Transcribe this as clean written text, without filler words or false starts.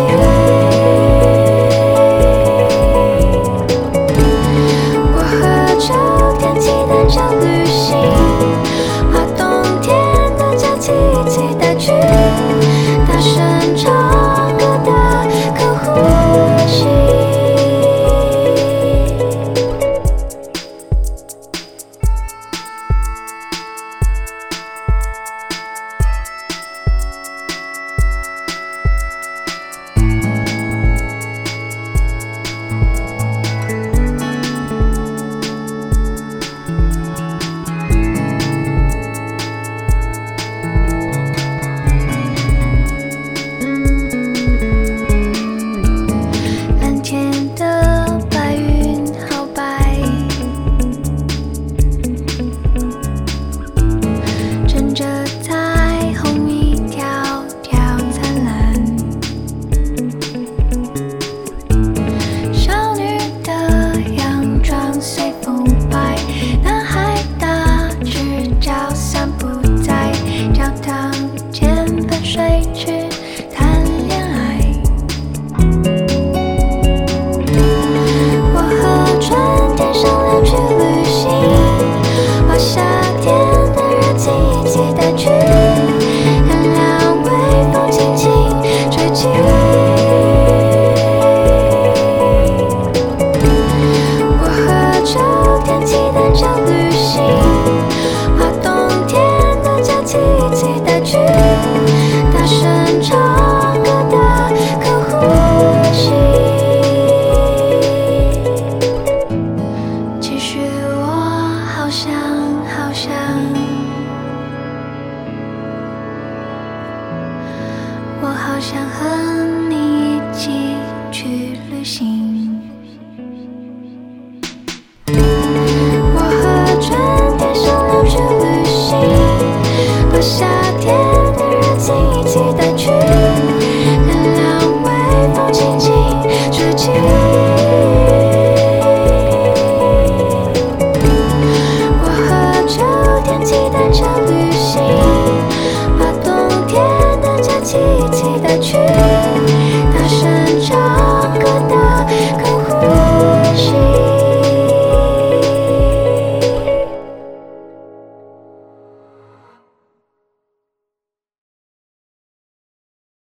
我和秋天期待着旅行，把冬天的假期一起带去，大声唱歌的可呼吸。蓝天的白云好白，乘着彩虹一条条灿烂。少女的洋装随风摆，男孩打赤脚散步在教堂前喷水池谈恋爱。我和春天商量去旅行，把夏天的热气一起带去，看两微风轻轻吹起。我和秋天期待着旅行，把冬天的假期一起带去，大声唱歌的可呼吸。其实我好想好想，我好想和你一起去旅行。我和春天商量去旅行，把夏